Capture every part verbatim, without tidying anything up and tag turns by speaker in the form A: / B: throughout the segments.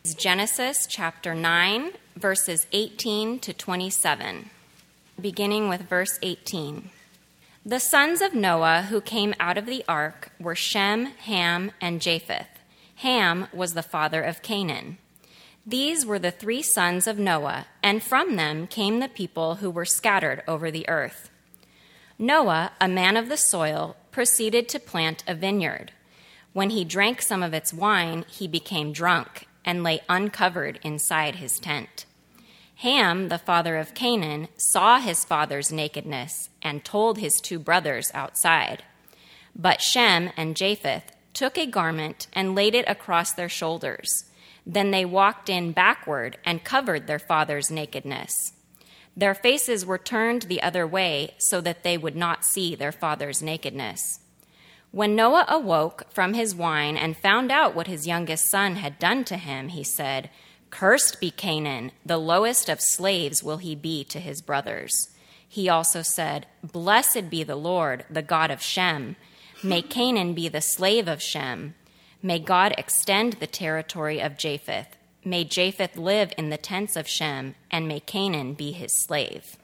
A: Genesis chapter nine, verses eighteen to twenty-seven, beginning with verse eighteen. The sons of Noah who came out of the ark were Shem, Ham, and Japheth. Ham was the father of Canaan. These were the three sons of Noah, and from them came the people who were scattered over the earth. Noah, a man of the soil, proceeded to plant a vineyard. When he drank some of its wine, he became drunk and lay uncovered inside his tent. Ham, the father of Canaan, saw his father's nakedness and told his two brothers outside. But Shem and Japheth took a garment and laid it across their shoulders. Then they walked in backward and covered their father's nakedness. Their faces were turned the other way so that they would not see their father's nakedness. When Noah awoke from his wine and found out what his youngest son had done to him, he said, "Cursed be Canaan, the lowest of slaves will he be to his brothers." He also said, "Blessed be the Lord, the God of Shem. May Canaan be the slave of Shem. May God extend the territory of Japheth. May Japheth live in the tents of Shem, and may Canaan be his slave."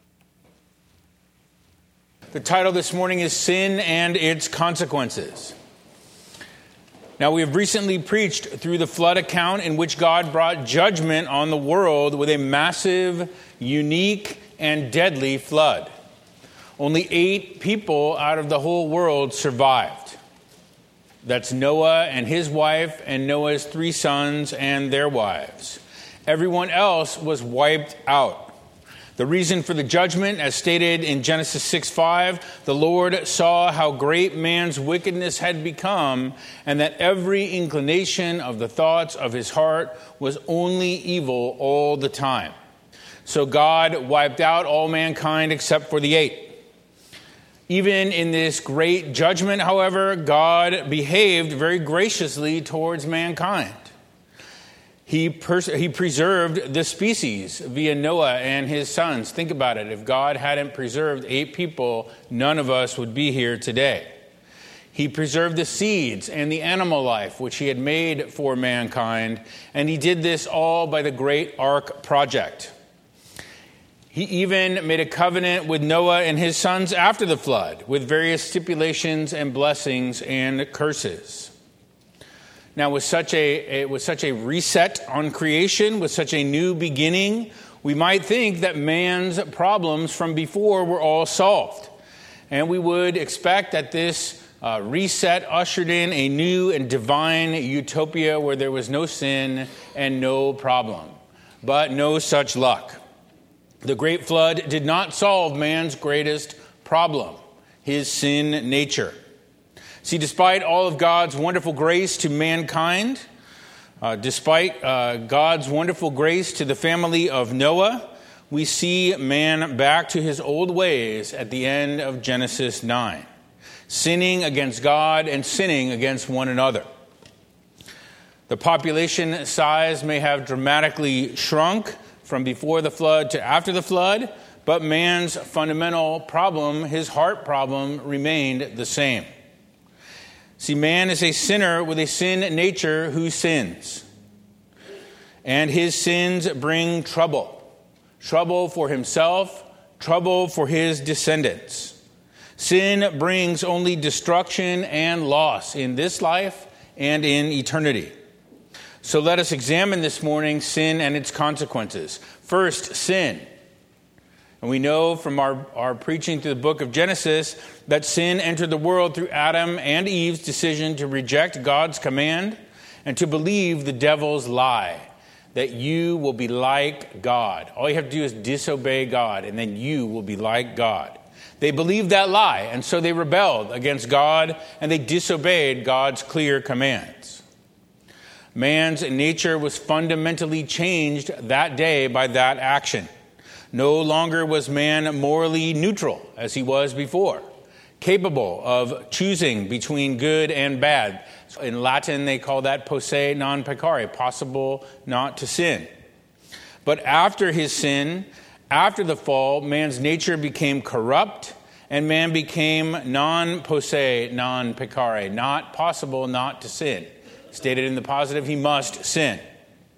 B: The title this morning is Sin and Its Consequences. Now, we have recently preached through the flood account in which God brought judgment on the world with a massive, unique, and deadly flood. Only eight people out of the whole world survived. That's Noah and his wife and Noah's three sons and their wives. Everyone else was wiped out. The reason for the judgment, as stated in Genesis six five, the Lord saw how great man's wickedness had become, and that every inclination of the thoughts of his heart was only evil all the time. So God wiped out all mankind except for the eight. Even in this great judgment, however, God behaved very graciously towards mankind. He, pers- he preserved the species via Noah and his sons. Think about it. If God hadn't preserved eight people, none of us would be here today. He preserved the seeds and the animal life which he had made for mankind, and he did this all by the great ark project. He even made a covenant with Noah and his sons after the flood, with various stipulations and blessings and curses. Now, with such a with such a reset on creation, with such a new beginning, we might think that man's problems from before were all solved. And we would expect that this uh, reset ushered in a new and divine utopia where there was no sin and no problem. But no such luck. The great flood did not solve man's greatest problem, his sin nature. See, despite all of God's wonderful grace to mankind, uh, despite uh, God's wonderful grace to the family of Noah, we see man back to his old ways at the end of Genesis nine, sinning against God and sinning against one another. The population size may have dramatically shrunk from before the flood to after the flood, but man's fundamental problem, his heart problem, remained the same. See, man is a sinner with a sin nature who sins. And his sins bring trouble. Trouble for himself, trouble for his descendants. Sin brings only destruction and loss in this life and in eternity. So let us examine this morning sin and its consequences. First, sin. And we know from our, our preaching through the book of Genesis that sin entered the world through Adam and Eve's decision to reject God's command and to believe the devil's lie, that you will be like God. All you have to do is disobey God, and then you will be like God. They believed that lie, and so they rebelled against God, and they disobeyed God's clear commands. Man's nature was fundamentally changed that day by that action. No longer was man morally neutral as he was before, capable of choosing between good and bad. In Latin, they call that posse non peccare, possible not to sin. But after his sin, after the fall, man's nature became corrupt, and man became non-posse non peccare, not possible not to sin. Stated in the positive, he must sin.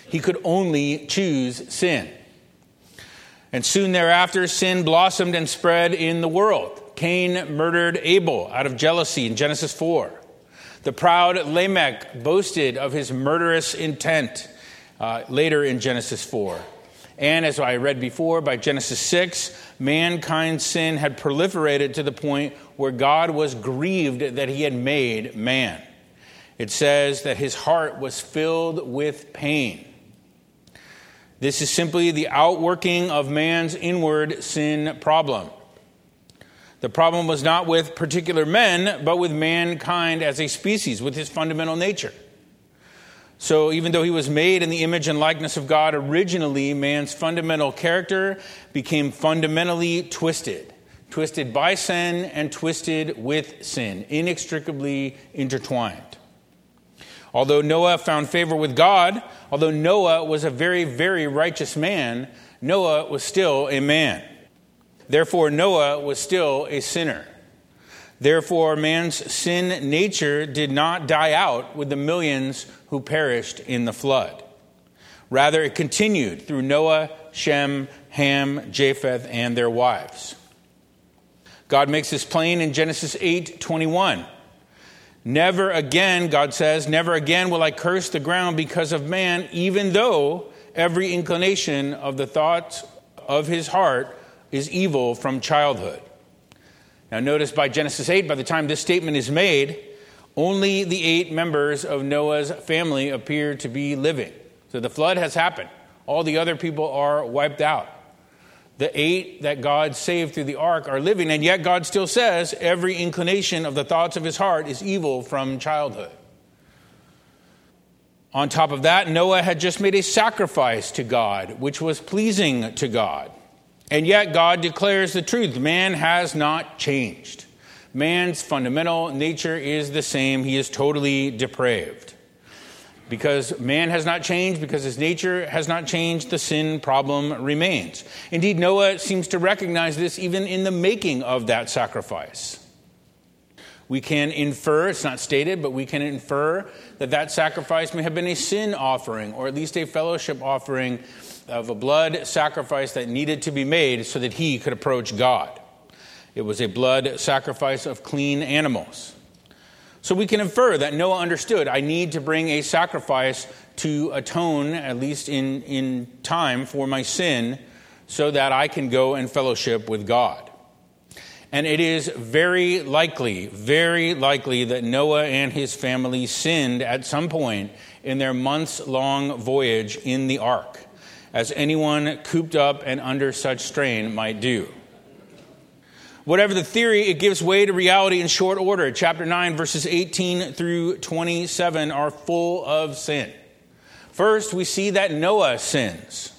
B: He could only choose sin. And soon thereafter, sin blossomed and spread in the world. Cain murdered Abel out of jealousy in Genesis four. The proud Lamech boasted of his murderous intent uh, later in Genesis four. And as I read before, by Genesis six, mankind's sin had proliferated to the point where God was grieved that he had made man. It says that his heart was filled with pain. This is simply the outworking of man's inward sin problem. The problem was not with particular men, but with mankind as a species, with his fundamental nature. So even though he was made in the image and likeness of God originally, man's fundamental character became fundamentally twisted. Twisted by sin and twisted with sin, inextricably intertwined. Although Noah found favor with God, although Noah was a very, very righteous man, Noah was still a man. Therefore, Noah was still a sinner. Therefore, man's sin nature did not die out with the millions who perished in the flood. Rather, it continued through Noah, Shem, Ham, Japheth, and their wives. God makes this plain in Genesis eight twenty-one. Never again, God says, never again will I curse the ground because of man, even though every inclination of the thoughts of his heart is evil from childhood. Now notice by Genesis eight, by the time this statement is made, only the eight members of Noah's family appear to be living. So the flood has happened. All the other people are wiped out. The eight that God saved through the ark are living, and yet God still says every inclination of the thoughts of his heart is evil from childhood. On top of that, Noah had just made a sacrifice to God, which was pleasing to God. And yet God declares the truth. Man has not changed. Man's fundamental nature is the same. He is totally depraved. Because man has not changed, because his nature has not changed, the sin problem remains. Indeed, Noah seems to recognize this even in the making of that sacrifice. We can infer, it's not stated, but we can infer that that sacrifice may have been a sin offering, or at least a fellowship offering of a blood sacrifice that needed to be made so that he could approach God. It was a blood sacrifice of clean animals. So we can infer that Noah understood, I need to bring a sacrifice to atone, at least in, in time, for my sin, so that I can go and fellowship with God. And it is very likely, very likely that Noah and his family sinned at some point in their months-long voyage in the ark, as anyone cooped up and under such strain might do. Whatever the theory, it gives way to reality in short order. Chapter nine, verses eighteen through twenty-seven are full of sin. First, we see that Noah sins.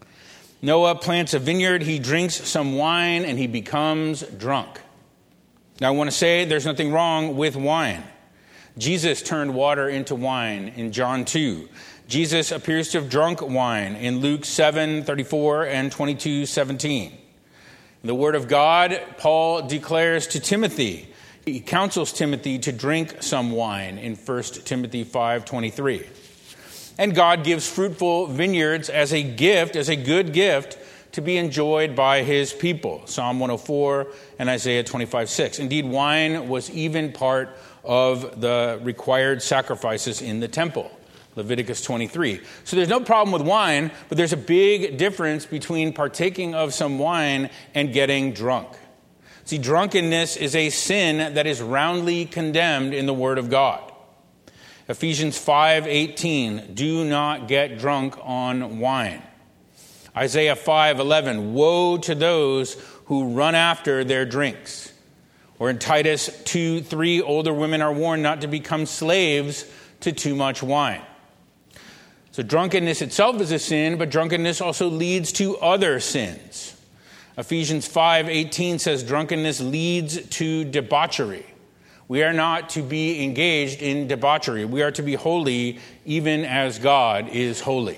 B: Noah plants a vineyard, he drinks some wine, and he becomes drunk. Now, I want to say there's nothing wrong with wine. Jesus turned water into wine in John two. Jesus appears to have drunk wine in Luke seven thirty-four and twenty-two seventeen. The word of God, Paul declares to Timothy. He counsels Timothy to drink some wine in First Timothy five twenty-three. And God gives fruitful vineyards as a gift, as a good gift, to be enjoyed by his people. Psalm one oh four and Isaiah twenty-five six. Indeed, wine was even part of the required sacrifices in the temple. Leviticus twenty-three. So there's no problem with wine, but there's a big difference between partaking of some wine and getting drunk. See, drunkenness is a sin that is roundly condemned in the Word of God. Ephesians five eighteen, do not get drunk on wine. Isaiah five eleven, woe to those who run after their drinks. Or in Titus two three, older women are warned not to become slaves to too much wine. So drunkenness itself is a sin, but drunkenness also leads to other sins. Ephesians five eighteen says drunkenness leads to debauchery. We are not to be engaged in debauchery. We are to be holy even as God is holy.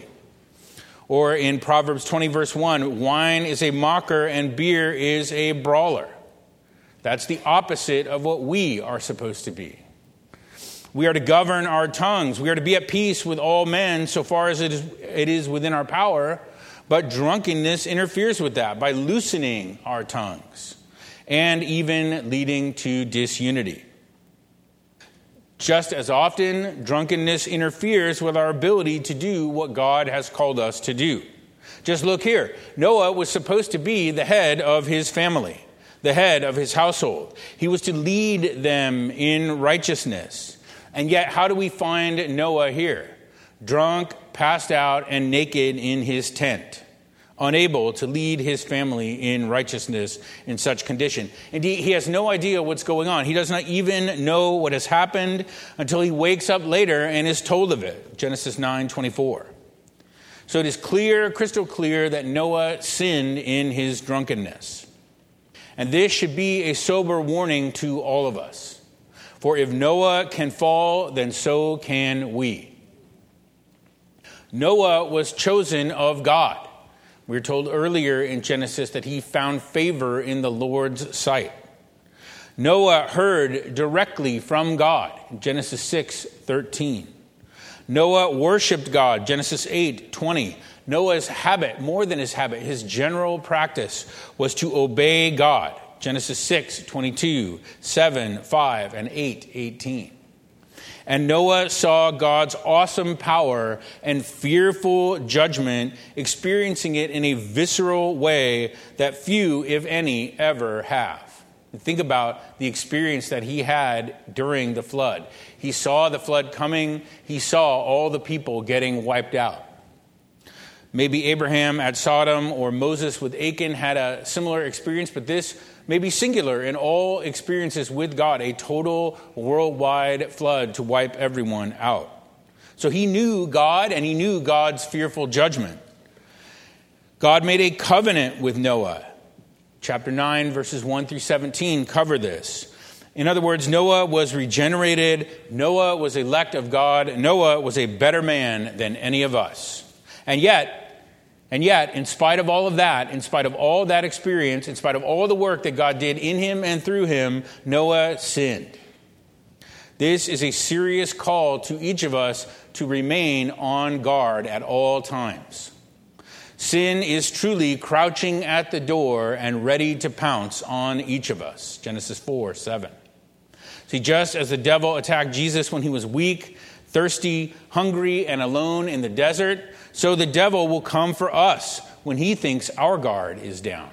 B: Or in Proverbs twenty verse one, wine is a mocker and beer is a brawler. That's the opposite of what we are supposed to be. We are to govern our tongues. We are to be at peace with all men so far as it is, it is within our power. But drunkenness interferes with that by loosening our tongues and even leading to disunity. Just as often, drunkenness interferes with our ability to do what God has called us to do. Just look here. Noah was supposed to be the head of his family, the head of his household. He was to lead them in righteousness. And yet, how do we find Noah here? Drunk, passed out, and naked in his tent, unable to lead his family in righteousness in such condition. Indeed, he has no idea what's going on. He does not even know what has happened until he wakes up later and is told of it. Genesis nine twenty-four. So it is clear, crystal clear, that Noah sinned in his drunkenness. And this should be a sober warning to all of us. For if Noah can fall, then so can we. Noah was chosen of God. We were told earlier in Genesis that he found favor in the Lord's sight. Noah heard directly from God, Genesis six thirteen. Noah worshiped God, Genesis eight twenty. Noah's habit, more than his habit, his general practice was to obey God, Genesis six twenty-two, seven five, and eight eighteen. And Noah saw God's awesome power and fearful judgment, experiencing it in a visceral way that few, if any, ever have. And think about the experience that he had during the flood. He saw the flood coming. He saw all the people getting wiped out. Maybe Abraham at Sodom or Moses with Achan had a similar experience, but this may be singular in all experiences with God, a total worldwide flood to wipe everyone out. So he knew God and he knew God's fearful judgment. God made a covenant with Noah. Chapter nine, verses one through seventeen cover this. In other words, Noah was regenerated. Noah was elect of God. Noah was a better man than any of us. And yet, And yet, in spite of all of that, in spite of all that experience, in spite of all the work that God did in him and through him, Noah sinned. This is a serious call to each of us to remain on guard at all times. Sin is truly crouching at the door and ready to pounce on each of us. Genesis four seven. See, just as the devil attacked Jesus when he was weak, thirsty, hungry, and alone in the desert, so the devil will come for us when he thinks our guard is down.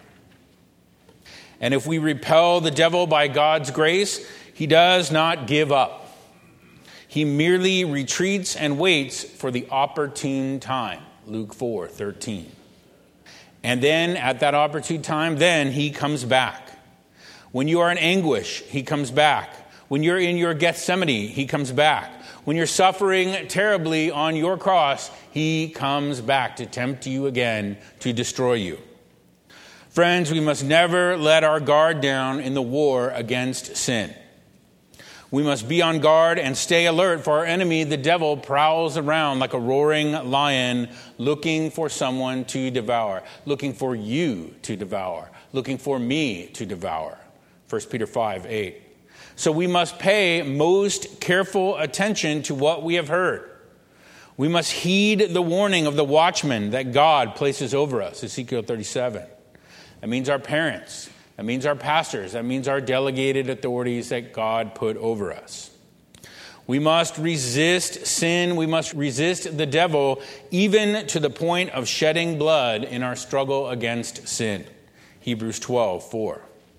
B: And if we repel the devil by God's grace, he does not give up. He merely retreats and waits for the opportune time. Luke four thirteen. And then at that opportune time, then he comes back. When you are in anguish, he comes back. When you're in your Gethsemane, he comes back. When you're suffering terribly on your cross, he comes back to tempt you again, to destroy you. Friends, we must never let our guard down in the war against sin. We must be on guard and stay alert, for our enemy, the devil, prowls around like a roaring lion, looking for someone to devour, looking for you to devour, looking for me to devour. First Peter five eight. So we must pay most careful attention to what we have heard. We must heed the warning of the watchman that God places over us, Ezekiel thirty-seven. That means our parents. That means our pastors. That means our delegated authorities that God put over us. We must resist sin. We must resist the devil, even to the point of shedding blood in our struggle against sin. Hebrews twelve four.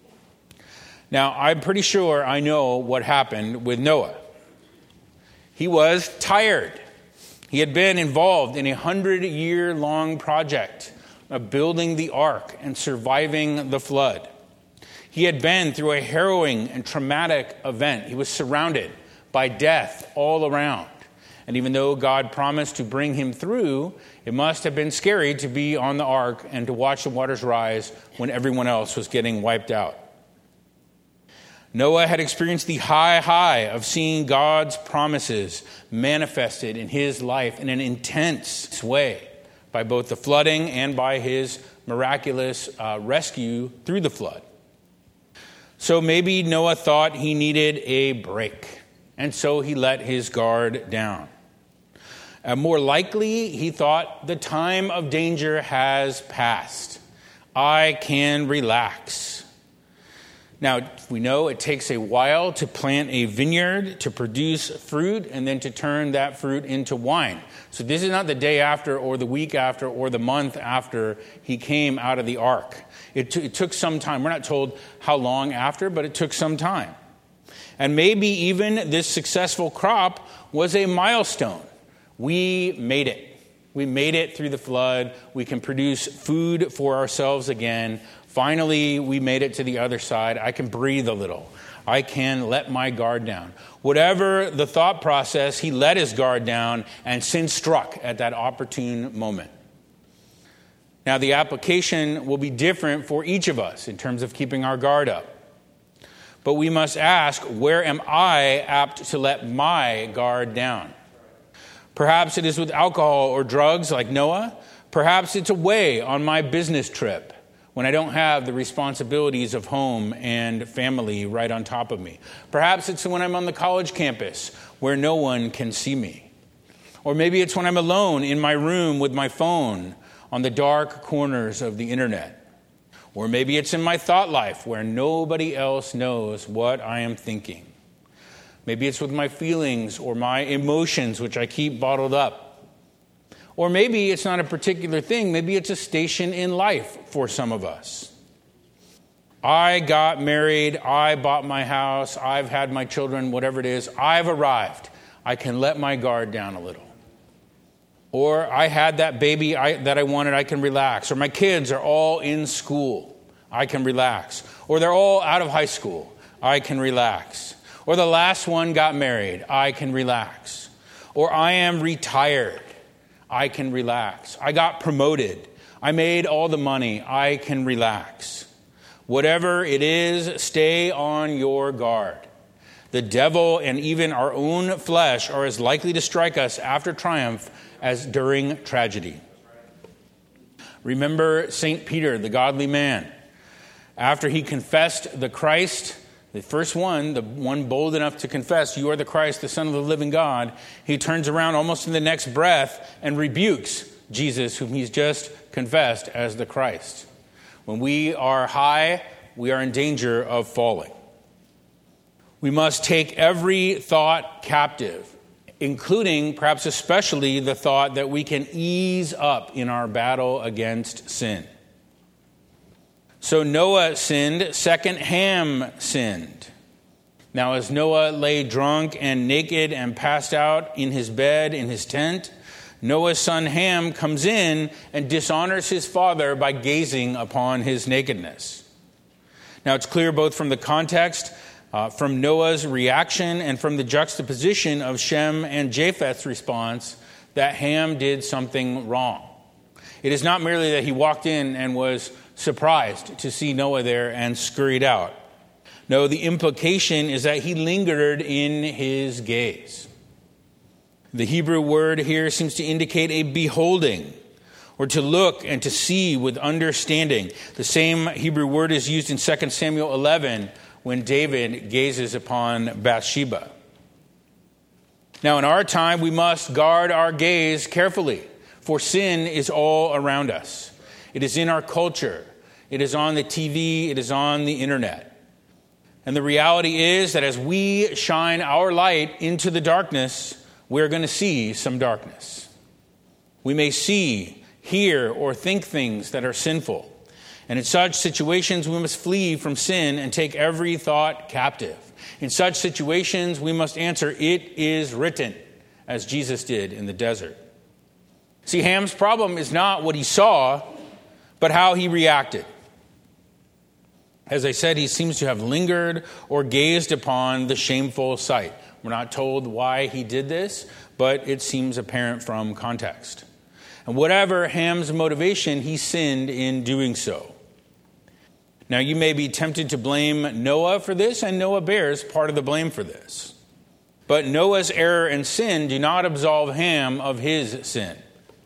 B: Now, I'm pretty sure I know what happened with Noah. He was tired. He had been involved in a hundred-year-long project of building the ark and surviving the flood. He had been through a harrowing and traumatic event. He was surrounded by death all around. And even though God promised to bring him through, it must have been scary to be on the ark and to watch the waters rise when everyone else was getting wiped out. Noah had experienced the high high of seeing God's promises manifested in his life in an intense way by both the flooding and by his miraculous uh, rescue through the flood. So maybe Noah thought he needed a break. and so he let his guard down. Uh, more likely, he thought, the time of danger has passed. I can relax. Now, we know it takes a while to plant a vineyard, to produce fruit, and then to turn that fruit into wine. So this is not the day after or the week after or the month after he came out of the ark. It, t- it took some time. We're not told how long after, but it took some time. And maybe even this successful crop was a milestone. We made it. We made it through the flood. We can produce food for ourselves again. Finally, we made it to the other side. I can breathe a little. I can let my guard down. Whatever the thought process, he let his guard down, and sin struck at that opportune moment. Now, the application will be different for each of us in terms of keeping our guard up. But we must ask, where am I apt to let my guard down? Perhaps it is with alcohol or drugs like Noah. Perhaps it's away on my business trip when I don't have the responsibilities of home and family right on top of me. Perhaps it's when I'm on the college campus where no one can see me. Or maybe it's when I'm alone in my room with my phone on the dark corners of the internet. Or maybe it's in my thought life where nobody else knows what I am thinking. Maybe it's with my feelings or my emotions, which I keep bottled up. Or maybe it's not a particular thing. Maybe it's a station in life for some of us. I got married. I bought my house. I've had my children, whatever it is. I've arrived. I can let my guard down a little. Or I had that baby I, that I wanted. I can relax. Or my kids are all in school. I can relax. Or they're all out of high school. I can relax. Or the last one got married. I can relax. Or I am retired. I can relax. I got promoted. I made all the money. I can relax. Whatever it is, stay on your guard. The devil and even our own flesh are as likely to strike us after triumph as during tragedy. Remember Saint Peter, the godly man. After he confessed the Christ, the first one, the one bold enough to confess, you are the Christ, the Son of the living God, he turns around almost in the next breath and rebukes Jesus, whom he's just confessed as the Christ. When we are high, we are in danger of falling. We must take every thought captive, including, perhaps especially, the thought that we can ease up in our battle against sin. So Noah sinned, second Ham sinned. Now as Noah lay drunk and naked and passed out in his bed in his tent, Noah's son Ham comes in and dishonors his father by gazing upon his nakedness. Now it's clear both from the context, uh, from Noah's reaction, and from the juxtaposition of Shem and Japheth's response that Ham did something wrong. It is not merely that he walked in and was surprised to see Noah there and scurried out. No, the implication is that he lingered in his gaze. The Hebrew word here seems to indicate a beholding, or to look and to see with understanding. The same Hebrew word is used in Second Samuel eleven when David gazes upon Bathsheba. Now, in our time, we must guard our gaze carefully, for sin is all around us. It is in our culture. It is on the T V. It is on the internet. And the reality is that as we shine our light into the darkness, we're going to see some darkness. We may see, hear, or think things that are sinful. And in such situations, we must flee from sin and take every thought captive. In such situations, we must answer, "It is written," as Jesus did in the desert. See, Ham's problem is not what he saw, but how he reacted. As I said, he seems to have lingered or gazed upon the shameful sight. We're not told why he did this, but it seems apparent from context. And whatever Ham's motivation, he sinned in doing so. Now, you may be tempted to blame Noah for this, and Noah bears part of the blame for this. But Noah's error and sin do not absolve Ham of his sin.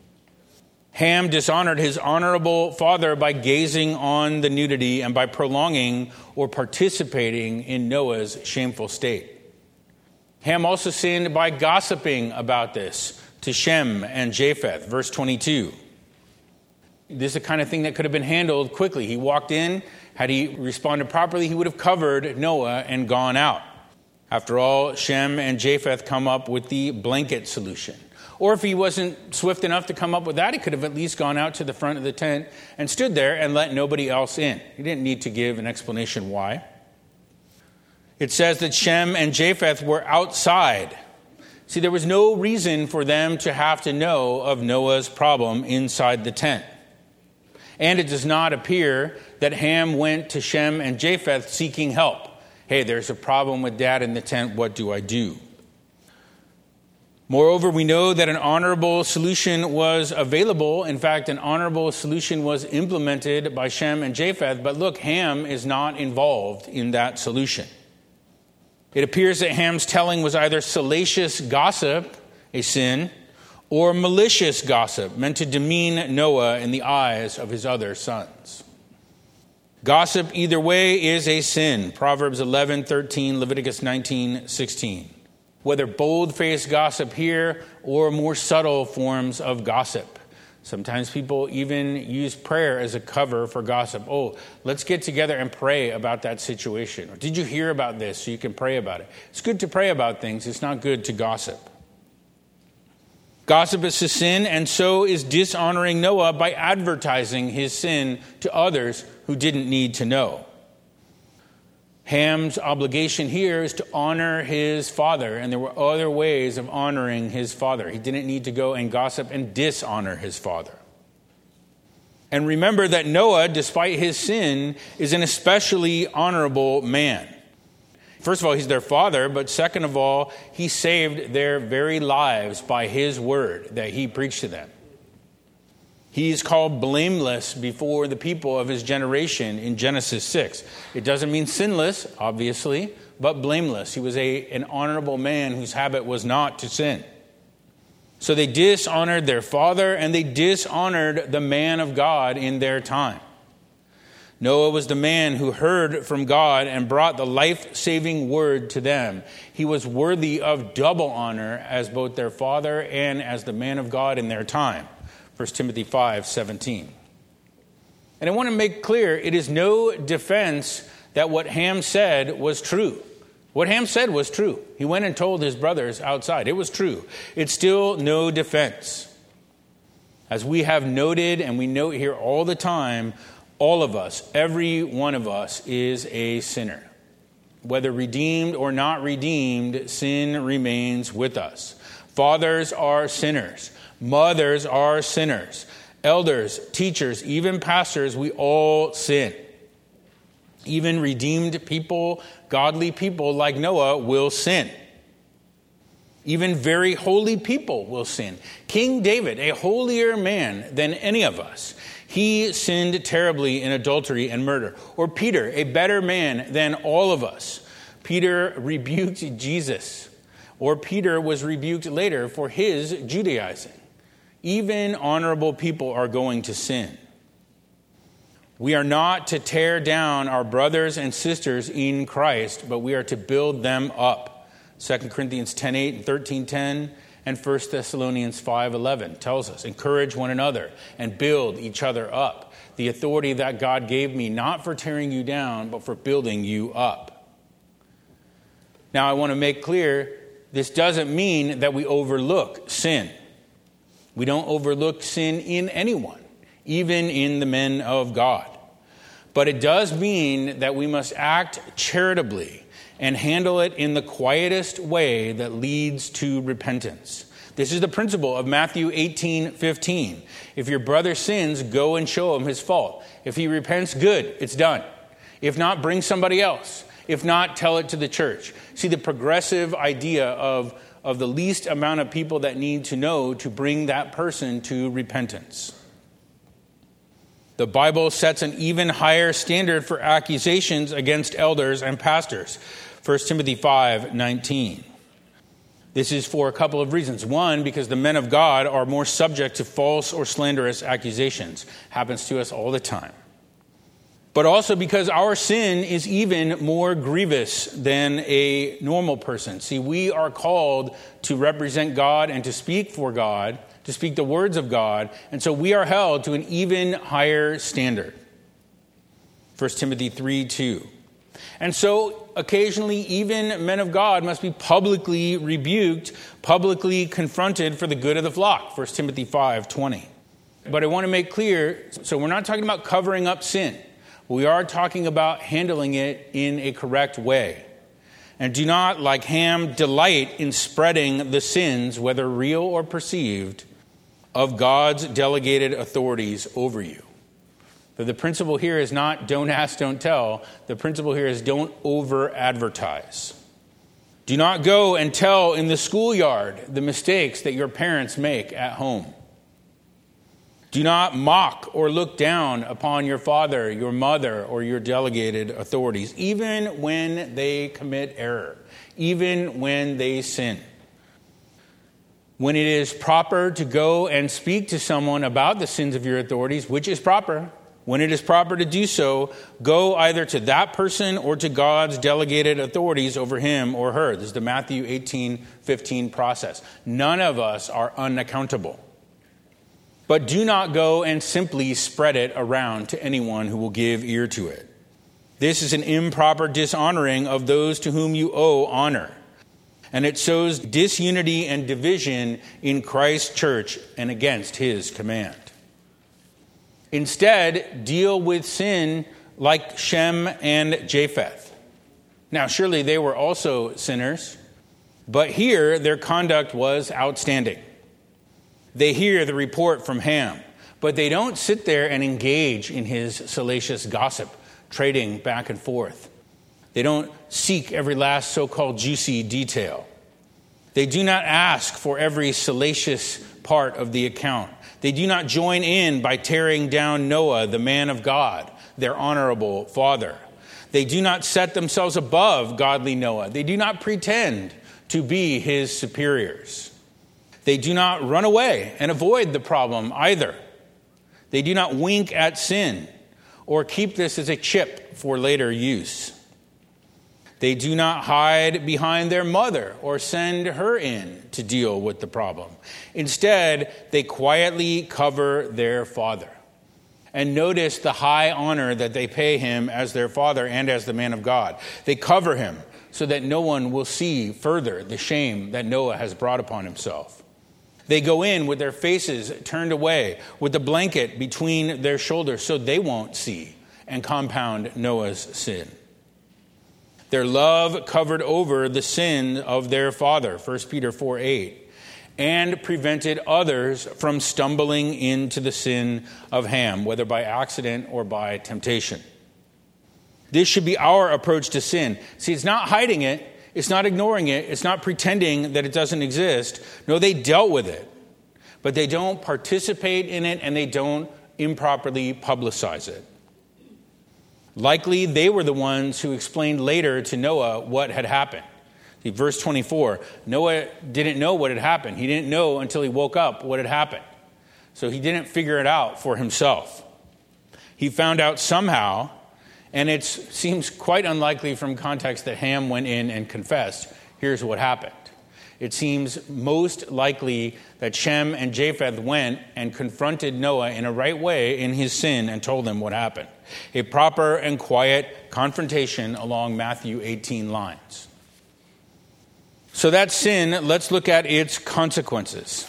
B: Ham dishonored his honorable father by gazing on the nudity and by prolonging or participating in Noah's shameful state. Ham also sinned by gossiping about this to Shem and Japheth. Verse twenty-two. This is the kind of thing that could have been handled quickly. He walked in. Had he responded properly, he would have covered Noah and gone out. After all, Shem and Japheth come up with the blanket solution. Or if he wasn't swift enough to come up with that, he could have at least gone out to the front of the tent and stood there and let nobody else in. He didn't need to give an explanation why. It says that Shem and Japheth were outside. See, there was no reason for them to have to know of Noah's problem inside the tent. And it does not appear that Ham went to Shem and Japheth seeking help. Hey, there's a problem with Dad in the tent. What do I do? Moreover, we know that an honorable solution was available. In fact, an honorable solution was implemented by Shem and Japheth. But look, Ham is not involved in that solution. It appears that Ham's telling was either salacious gossip, a sin, or malicious gossip meant to demean Noah in the eyes of his other sons. Gossip either way is a sin. Proverbs eleven thirteen, Leviticus nineteen sixteen. Whether bold-faced gossip here or more subtle forms of gossip. Sometimes people even use prayer as a cover for gossip. Oh, let's get together and pray about that situation. Or did you hear about this so you can pray about it? It's good to pray about things. It's not good to gossip. Gossip is a sin, and so is dishonoring Noah by advertising his sin to others who didn't need to know. Ham's obligation here is to honor his father, and there were other ways of honoring his father. He didn't need to go and gossip and dishonor his father. And remember that Noah, despite his sin, is an especially honorable man. First of all, he's their father, but second of all, he saved their very lives by his word that he preached to them. He's called blameless before the people of his generation in Genesis six. It doesn't mean sinless, obviously, but blameless. He was a, an honorable man whose habit was not to sin. So they dishonored their father, and they dishonored the man of God in their time. Noah was the man who heard from God and brought the life-saving word to them. He was worthy of double honor as both their father and as the man of God in their time. First Timothy five seventeen. And I want to make clear, it is no defense that what Ham said was true. What Ham said was true. He went and told his brothers outside. It was true. It's still no defense. As we have noted, and we note here all the time, all of us, every one of us is a sinner. Whether redeemed or not redeemed, sin remains with us. Fathers are sinners. Mothers are sinners. Elders, teachers, even pastors, we all sin. Even redeemed people, godly people like Noah will sin. Even very holy people will sin. King David, a holier man than any of us, he sinned terribly in adultery and murder. Or Peter, a better man than all of us. Peter rebuked Jesus. Or Peter was rebuked later for his Judaizing. Even honorable people are going to sin. We are not to tear down our brothers and sisters in Christ, but we are to build them up. Second Corinthians ten eight and thirteen ten and First Thessalonians five eleven tells us, encourage one another and build each other up. The authority that God gave me, not for tearing you down, but for building you up. Now, I want to make clear, this doesn't mean that we overlook sin. We don't overlook sin in anyone, even in the men of God. But it does mean that we must act charitably and handle it in the quietest way that leads to repentance. This is the principle of Matthew eighteen fifteen. If your brother sins, go and show him his fault. If he repents, good, it's done. If not, bring somebody else. If not, tell it to the church. See the progressive idea of, of the least amount of people that need to know to bring that person to repentance. The Bible sets an even higher standard for accusations against elders and pastors. First Timothy five nineteen. This is for a couple of reasons. One, because the men of God are more subject to false or slanderous accusations. Happens to us all the time. but also because our sin is even more grievous than a normal person. See, we are called to represent God and to speak for God, to speak the words of God, and so we are held to an even higher standard. First Timothy three two. And so occasionally even men of God must be publicly rebuked, publicly confronted for the good of the flock. First Timothy five twenty. But I want to make clear, so we're not talking about covering up sin. We are talking about handling it in a correct way. And do not, like Ham, delight in spreading the sins, whether real or perceived, of God's delegated authorities over you. But the principle here is not don't ask, don't tell. The principle here is don't over-advertise. Do not go and tell in the schoolyard the mistakes that your parents make at home. Do not mock or look down upon your father, your mother, or your delegated authorities, even when they commit error, even when they sin. When it is proper to go and speak to someone about the sins of your authorities, which is proper, when it is proper to do so, go either to that person or to God's delegated authorities over him or her. This is the Matthew eighteen fifteen process. None of us are unaccountable. But do not go and simply spread it around to anyone who will give ear to it. This is an improper dishonoring of those to whom you owe honor. And it sows disunity and division in Christ's church and against his command. Instead, deal with sin like Shem and Japheth. Now, surely they were also sinners, but here their conduct was outstanding. They hear the report from Ham, but they don't sit there and engage in his salacious gossip, trading back and forth. They don't seek every last so-called juicy detail. They do not ask for every salacious part of the account. They do not join in by tearing down Noah, the man of God, their honorable father. They do not set themselves above godly Noah. They do not pretend to be his superiors. They do not run away and avoid the problem either. They do not wink at sin or keep this as a chip for later use. They do not hide behind their mother or send her in to deal with the problem. Instead, they quietly cover their father. And notice the high honor that they pay him as their father and as the man of God. They cover him so that no one will see further the shame that Noah has brought upon himself. They go in with their faces turned away, with the blanket between their shoulders so they won't see and compound Noah's sin. Their love covered over the sin of their father, First Peter four eight, and prevented others from stumbling into the sin of Ham, whether by accident or by temptation. This should be our approach to sin. See, it's not hiding it. It's not ignoring it. It's not pretending that it doesn't exist. No, they dealt with it. But they don't participate in it and they don't improperly publicize it. Likely, they were the ones who explained later to Noah what had happened. See, verse twenty-four, Noah didn't know what had happened. He didn't know until he woke up what had happened. So he didn't figure it out for himself. He found out somehow. And it seems quite unlikely from context that Ham went in and confessed, here's what happened. It seems most likely that Shem and Japheth went and confronted Noah in a right way in his sin and told him what happened. A proper and quiet confrontation along Matthew eighteen lines. So that sin, let's look at its consequences.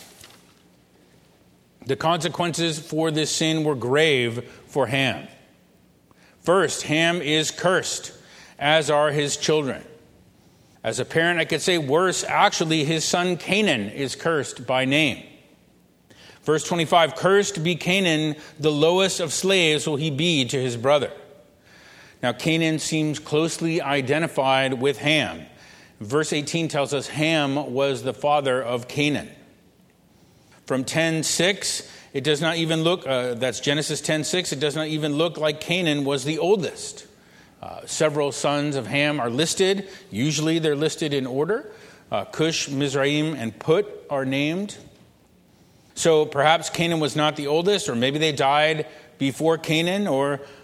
B: The consequences for this sin were grave for Ham. First, Ham is cursed, as are his children. As a parent, I could say worse. Actually, his son Canaan is cursed by name. Verse twenty-five, cursed be Canaan, the lowest of slaves will he be to his brother. Now, Canaan seems closely identified with Ham. Verse eighteen tells us Ham was the father of Canaan. From ten six, it does not even look, uh, that's Genesis ten six, it does not even look like Canaan was the oldest. Uh, several sons of Ham are listed. Usually they're listed in order. Uh, Cush, Mizraim, and Put are named. So perhaps Canaan was not the oldest, or maybe they died before Canaan, or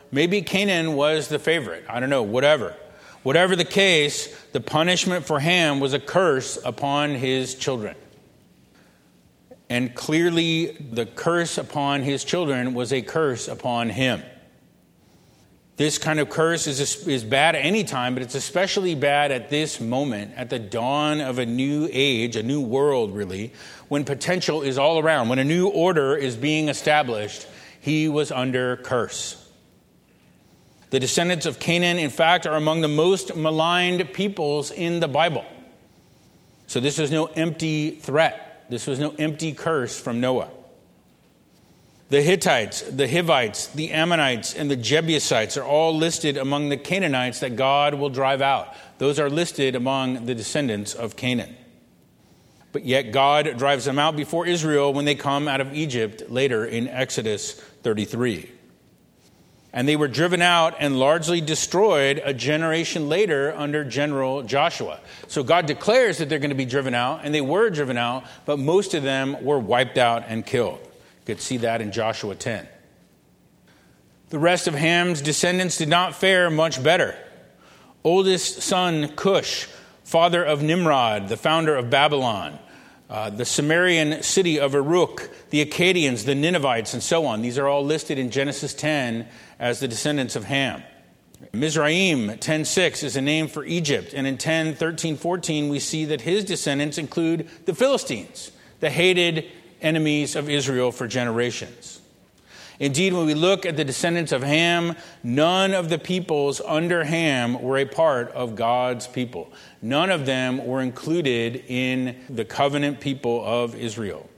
B: maybe Canaan was the favorite. I don't know, whatever. Whatever the case, the punishment for Ham was a curse upon his children. And clearly, the curse upon his children was a curse upon him. This kind of curse is, is bad at any time, but it's especially bad at this moment, at the dawn of a new age, a new world, really, when potential is all around, when a new order is being established. He was under curse. The descendants of Canaan, in fact, are among the most maligned peoples in the Bible. So this was no empty threat. This was no empty curse from Noah. The Hittites, the Hivites, the Ammonites, and the Jebusites are all listed among the Canaanites that God will drive out. Those are listed among the descendants of Canaan. But yet God drives them out before Israel when they come out of Egypt later in Exodus thirty-three. And they were driven out and largely destroyed a generation later under General Joshua. So God declares that they're going to be driven out, and they were driven out, but most of them were wiped out and killed. You could see that in Joshua ten. The rest of Ham's descendants did not fare much better. Oldest son Cush, father of Nimrod, the founder of Babylon, uh, the Sumerian city of Uruk, the Akkadians, the Ninevites, and so on. These are all listed in Genesis ten as the descendants of Ham. Mizraim, ten six, is a name for Egypt. And in ten thirteen fourteen, we see that his descendants include the Philistines, the hated enemies of Israel for generations. Indeed, when we look at the descendants of Ham, none of the peoples under Ham were a part of God's people. None of them were included in the covenant people of Israel.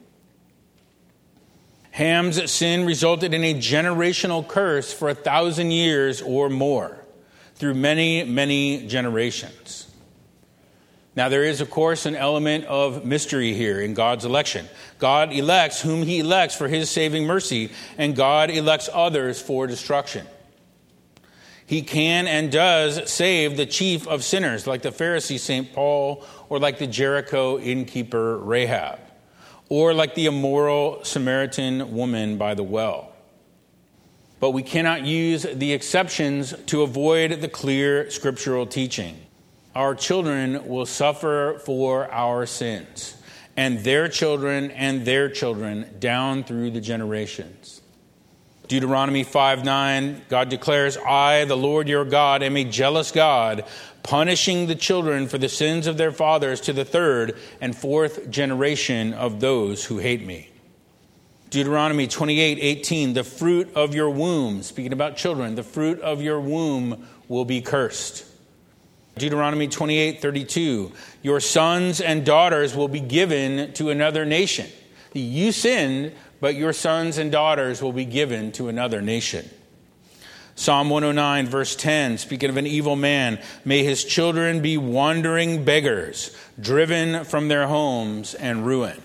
B: Ham's sin resulted in a generational curse for a thousand years or more through many, many generations. Now, there is, of course, an element of mystery here in God's election. God elects whom he elects for his saving mercy, and God elects others for destruction. He can and does save the chief of sinners, like the Pharisee Saint Paul, or like the Jericho innkeeper Rahab, or like the immoral Samaritan woman by the well. But we cannot use the exceptions to avoid the clear scriptural teaching. Our children will suffer for our sins, and their children and their children down through the generations. Deuteronomy five nine, God declares, I, the Lord your God, am a jealous God, punishing the children for the sins of their fathers to the third and fourth generation of those who hate me. Deuteronomy twenty-eight eighteen, the fruit of your womb, speaking about children, the fruit of your womb will be cursed. Deuteronomy twenty-eight thirty-two, your sons and daughters will be given to another nation. You sinned, but your sons and daughters will be given to another nation. Psalm one oh nine, verse ten, speaking of an evil man, may his children be wandering beggars, driven from their homes and ruined.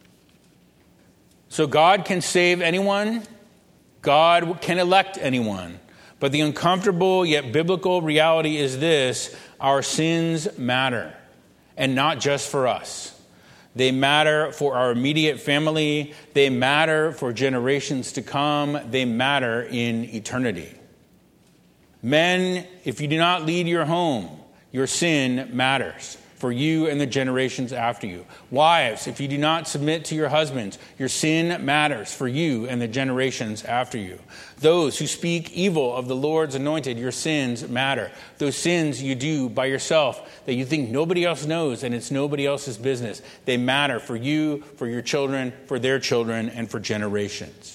B: So God can save anyone. God can elect anyone. But the uncomfortable yet biblical reality is this: our sins matter, and not just for us. They matter for our immediate family. They matter for generations to come. They matter in eternity. Men, if you do not lead your home, your sin matters for you and the generations after you. Wives, if you do not submit to your husbands, your sin matters for you and the generations after you. Those who speak evil of the Lord's anointed, your sins matter. Those sins you do by yourself that you think nobody else knows and it's nobody else's business, they matter for you, for your children, for their children, and for generations.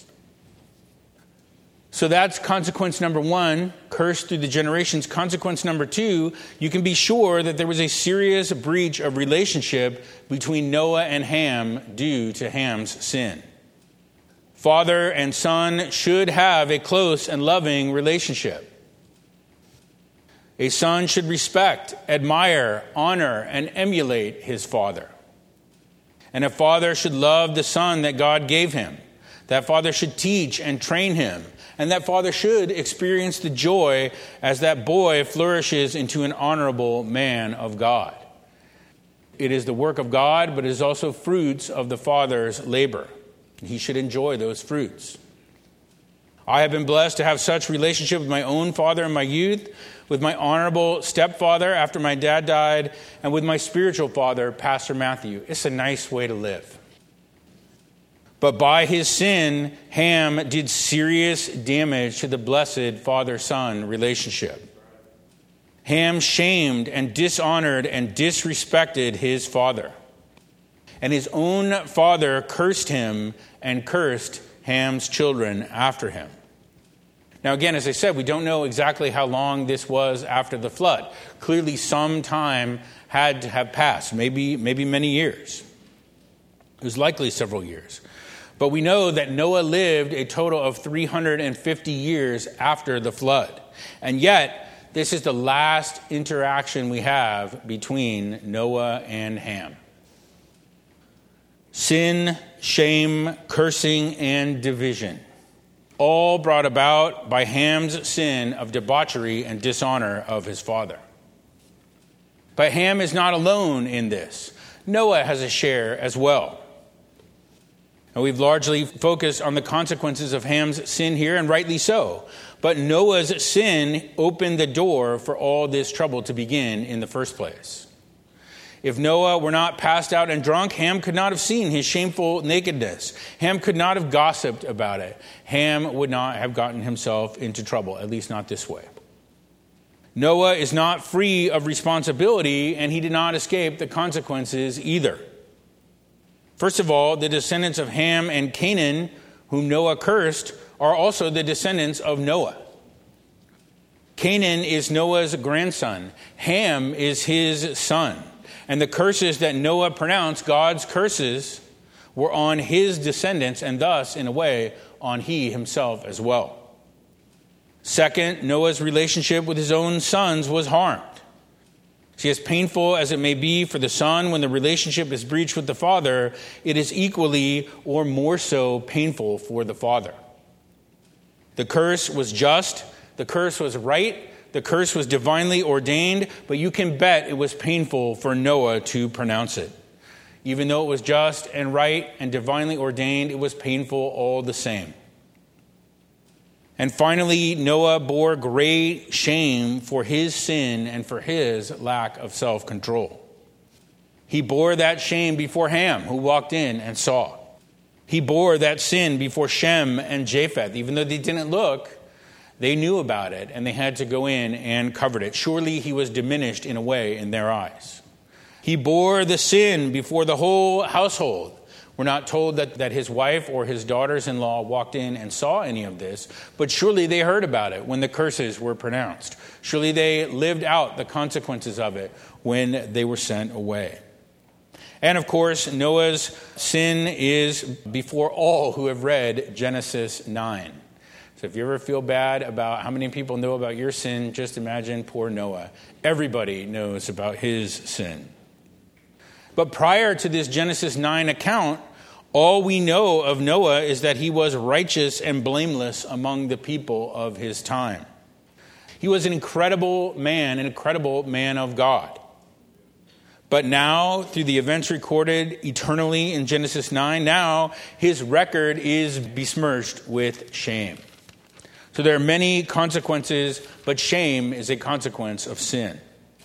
B: So that's consequence number one, cursed through the generations. Consequence number two, you can be sure that there was a serious breach of relationship between Noah and Ham due to Ham's sin. Father and son should have a close and loving relationship. A son should respect, admire, honor, and emulate his father. And a father should love the son that God gave him. That father should teach and train him. And that father should experience the joy as that boy flourishes into an honorable man of God. It is the work of God, but it is also fruits of the father's labor. He should enjoy those fruits. I have been blessed to have such relationship with my own father in my youth, with my honorable stepfather after my dad died, and with my spiritual father, Pastor Matthew. It's a nice way to live. But by his sin, Ham did serious damage to the blessed father-son relationship. Ham shamed and dishonored and disrespected his father. And his own father cursed him and cursed Ham's children after him. Now again, as I said, we don't know exactly how long this was after the flood. Clearly some time had to have passed, maybe, maybe many years. It was likely several years. But we know that Noah lived a total of three hundred fifty years after the flood. And yet, this is the last interaction we have between Noah and Ham. Sin, shame, cursing, and division, all brought about by Ham's sin of debauchery and dishonor of his father. But Ham is not alone in this. Noah has a share as well. And we've largely focused on the consequences of Ham's sin here, and rightly so. But Noah's sin opened the door for all this trouble to begin in the first place. If Noah were not passed out and drunk, Ham could not have seen his shameful nakedness. Ham could not have gossiped about it. Ham would not have gotten himself into trouble, at least not this way. Noah is not free of responsibility, and he did not escape the consequences either. First of all, the descendants of Ham and Canaan, whom Noah cursed, are also the descendants of Noah. Canaan is Noah's grandson. Ham is his son. And the curses that Noah pronounced, God's curses, were on his descendants and thus, in a way, on he himself as well. Second, Noah's relationship with his own sons was harmed. See, as painful as it may be for the son when the relationship is breached with the father, it is equally or more so painful for the father. The curse was just, the curse was right, the curse was divinely ordained, but you can bet it was painful for Noah to pronounce it. Even though it was just and right and divinely ordained, it was painful all the same. And finally, Noah bore great shame for his sin and for his lack of self-control. He bore that shame before Ham, who walked in and saw. He bore that sin before Shem and Japheth. Even though they didn't look, they knew about it, and they had to go in and cover it. Surely he was diminished in a way in their eyes. He bore the sin before the whole household. We're not told that, that his wife or his daughters-in-law walked in and saw any of this, but surely they heard about it when the curses were pronounced. Surely they lived out the consequences of it when they were sent away. And of course, Noah's sin is before all who have read Genesis nine. So if you ever feel bad about how many people know about your sin, just imagine poor Noah. Everybody knows about his sin. But prior to this Genesis nine account, all we know of Noah is that he was righteous and blameless among the people of his time. He was an incredible man, an incredible man of God. But now, through the events recorded eternally in Genesis nine, now his record is besmirched with shame. So there are many consequences, but shame is a consequence of sin.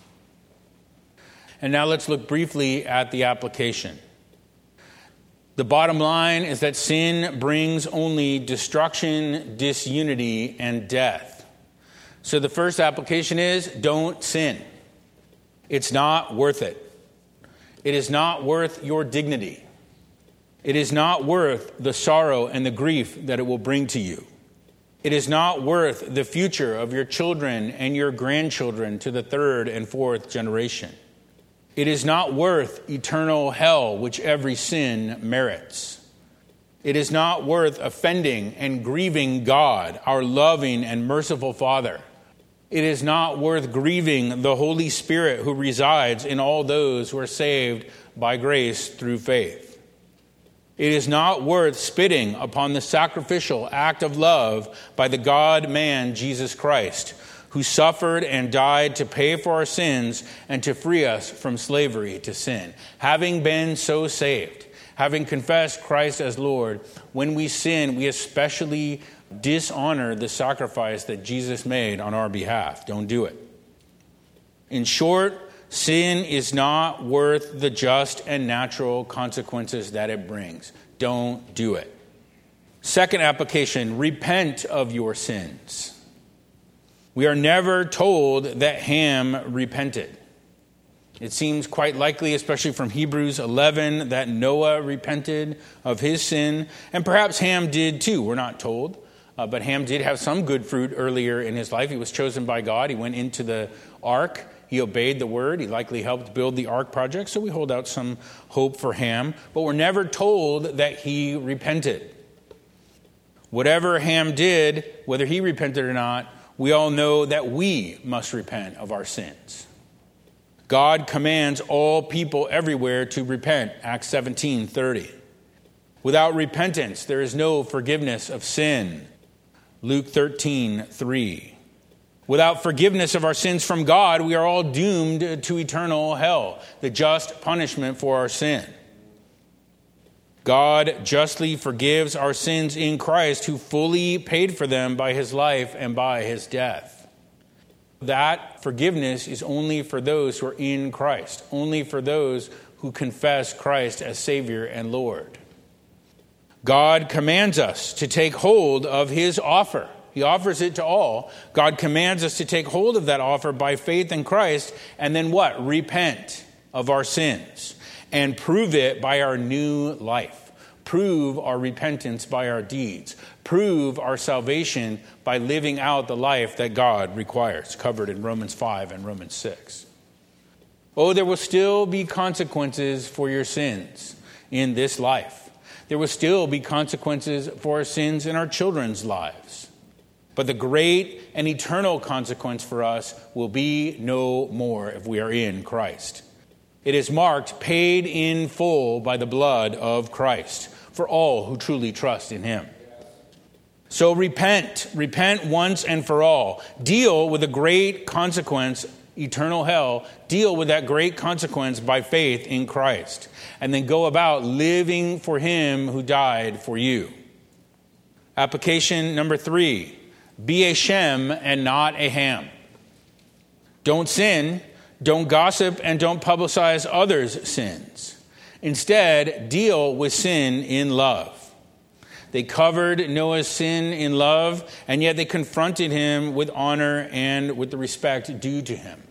B: And now let's look briefly at the application. The bottom line is that sin brings only destruction, disunity, and death. So the first application is, don't sin. It's not worth it. It is not worth your dignity. It is not worth the sorrow and the grief that it will bring to you. It is not worth the future of your children and your grandchildren to the third and fourth generation. It is not worth eternal hell, which every sin merits. It is not worth offending and grieving God, our loving and merciful Father. It is not worth grieving the Holy Spirit who resides in all those who are saved by grace through faith. It is not worth spitting upon the sacrificial act of love by the God-man Jesus Christ, who suffered and died to pay for our sins and to free us from slavery to sin. Having been so saved, having confessed Christ as Lord, when we sin, we especially dishonor the sacrifice that Jesus made on our behalf. Don't do it. In short, sin is not worth the just and natural consequences that it brings. Don't do it. Second application, repent of your sins. We are never told that Ham repented. It seems quite likely, especially from Hebrews eleven, that Noah repented of his sin, and perhaps Ham did too. We're not told. Uh, but Ham did have some good fruit earlier in his life. He was chosen by God. He went into the ark. He obeyed the word. He likely helped build the ark project. So we hold out some hope for Ham. But we're never told that he repented. Whatever Ham did, whether he repented or not, we all know that we must repent of our sins. God commands all people everywhere to repent. Acts seventeen thirty. Without repentance, there is no forgiveness of sin. Luke thirteen three. Without forgiveness of our sins from God, we are all doomed to eternal hell, the just punishment for our sin. God justly forgives our sins in Christ, who fully paid for them by his life and by his death. That forgiveness is only for those who are in Christ, only for those who confess Christ as Savior and Lord. God commands us to take hold of his offer. He offers it to all. God commands us to take hold of that offer by faith in Christ, and then what? Repent of our sins and prove it by our new life. Prove our repentance by our deeds. Prove our salvation by living out the life that God requires, covered in Romans five and Romans six. Oh, there will still be consequences for your sins in this life. There will still be consequences for our sins in our children's lives. But the great and eternal consequence for us will be no more if we are in Christ. It is marked, paid in full by the blood of Christ for all who truly trust in him. So repent, repent once and for all. Deal with the great consequence, eternal hell. Deal with that great consequence by faith in Christ. And then go about living for him who died for you. Application number three. Be a Shem and not a Ham. Don't sin, don't gossip, and don't publicize others' sins. Instead, deal with sin in love. They covered Noah's sin in love, and yet they confronted him with honor and with the respect due to him.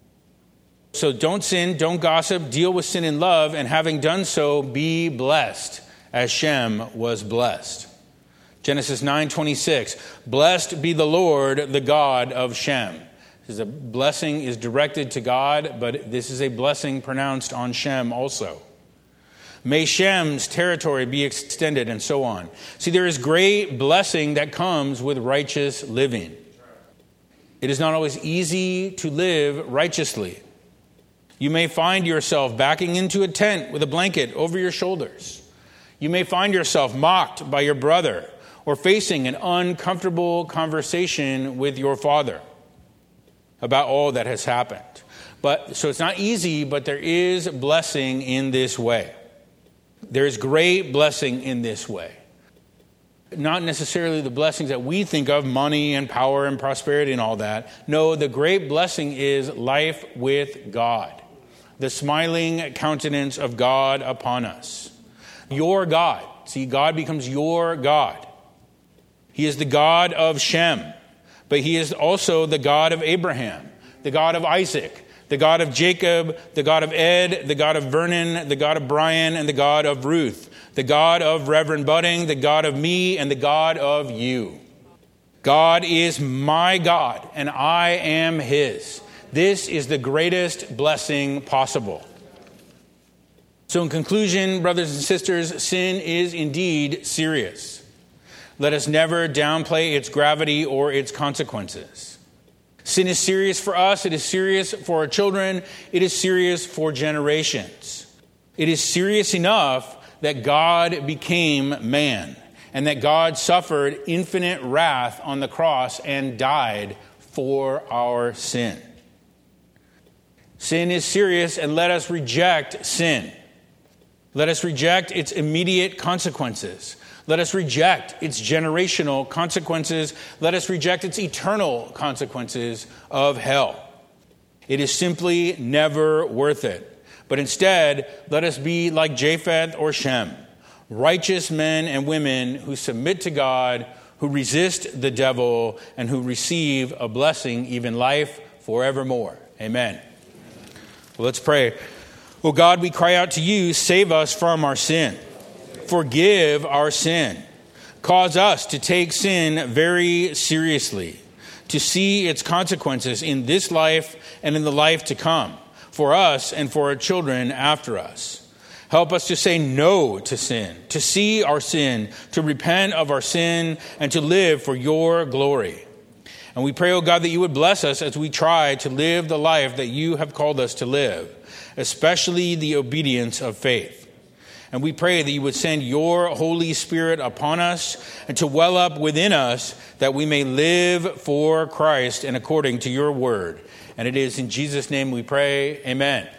B: So don't sin, don't gossip, deal with sin in love, and having done so, be blessed as Shem was blessed. Genesis nine twenty-six, blessed be the Lord, the God of Shem. This is a blessing is directed to God, but this is a blessing pronounced on Shem also. May Shem's territory be extended, and so on. See, there is great blessing that comes with righteous living. It is not always easy to live righteously. You may find yourself backing into a tent with a blanket over your shoulders. You may find yourself mocked by your brother or facing an uncomfortable conversation with your father about all that has happened. But so it's not easy, but there is blessing in this way. There is great blessing in this way. Not necessarily the blessings that we think of, money and power and prosperity and all that. No, the great blessing is life with God. The smiling countenance of God upon us. Your God. See, God becomes your God. He is the God of Shem, but he is also the God of Abraham, the God of Isaac, the God of Jacob, the God of Ed, the God of Vernon, the God of Brian, and the God of Ruth, the God of Reverend Budding, the God of me, and the God of you. God is my God, and I am his. This is the greatest blessing possible. So in conclusion, brothers and sisters, sin is indeed serious. Let us never downplay its gravity or its consequences. Sin is serious for us. It is serious for our children. It is serious for generations. It is serious enough that God became man and that God suffered infinite wrath on the cross and died for our sin. Sin is serious, and let us reject sin. Let us reject its immediate consequences. Let us reject its generational consequences. Let us reject its eternal consequences of hell. It is simply never worth it. But instead, let us be like Japheth or Shem, righteous men and women who submit to God, who resist the devil, and who receive a blessing, even life forevermore. Amen. Well, let's pray. Oh God, we cry out to you, save us from our sin. Forgive our sin. Cause us to take sin very seriously, to see its consequences in this life and in the life to come, for us and for our children after us. Help us to say no to sin, to see our sin, to repent of our sin, and to live for your glory. And we pray, oh God, that you would bless us as we try to live the life that you have called us to live, especially the obedience of faith. And we pray that you would send your Holy Spirit upon us and to well up within us that we may live for Christ and according to your word. And it is in Jesus' name we pray. Amen.